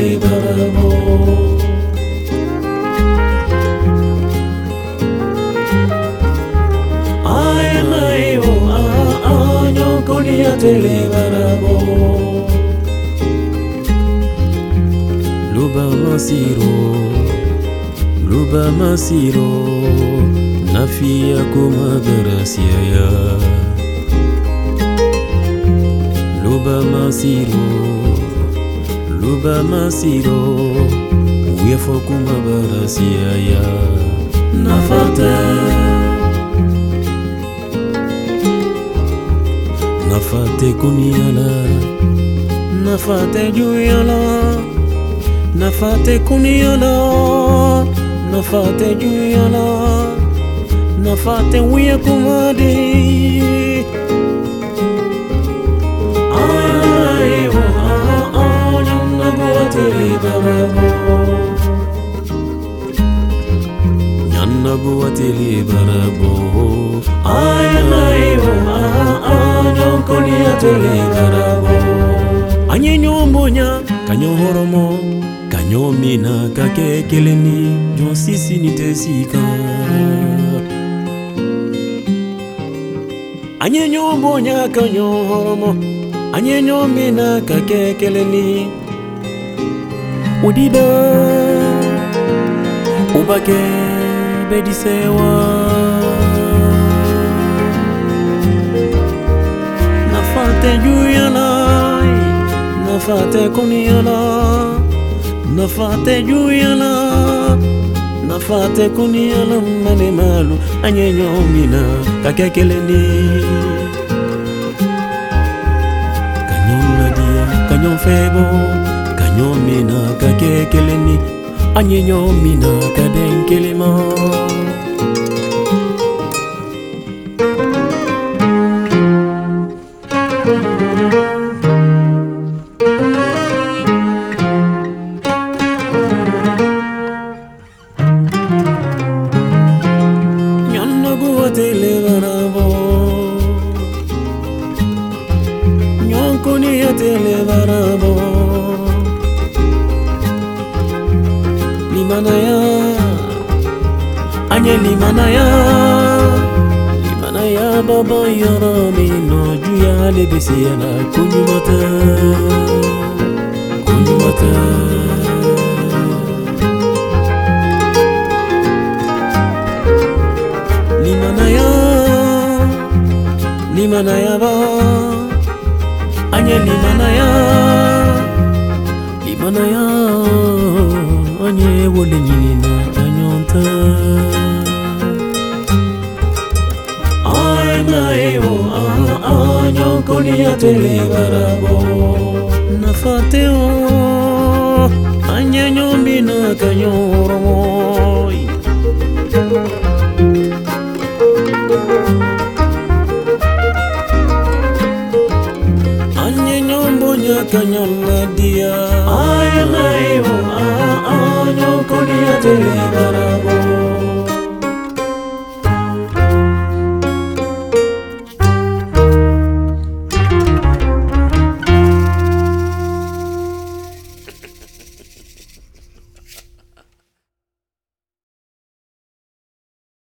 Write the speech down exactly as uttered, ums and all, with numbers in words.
tele barabo. Ay ay o ah ah nyokonia tele barabo. Luba masiro, luba masiro, nafia kuma berasia ya. Luba masiro, luba masiro, uyafo kuma berasia ya. Nafate, nafate kuniala, nafate juyala. Nafate kuniala, nafate juyala, nafate wiya kumadi. Ay oh ah ah nyanna guatele barabo, nyanna guatele barabo. Ay ay oh ah ah nyankonia tele barabo. Anye nyombonya kanyo horomo. Kanyo mina kake keleni jon sisi ni tesika. Anye nyombonya kanyo horomo, anye nyomina kake keleni. Udiba ubake bedisewa. Nafate juyala, nafate kuniala. Nafate juyala, nafate kuniala mane malu anye nyomina kakekeleni. Kanyon nadia, kanyon febo, kanyon mina kakekeleni. Anye nyomina kadenkelema. Tele barabo, nyankonia tele barabo. Limanaya, anye limanaya, limanaya baba yarami no juya lebesiana kunyumata, kunyumata. Limanaya, limanaya ba, anye limanaya, limanaya, anye wole nyina anyonta. Ay mae o ah ah nyankonia tele barabo. Nafate o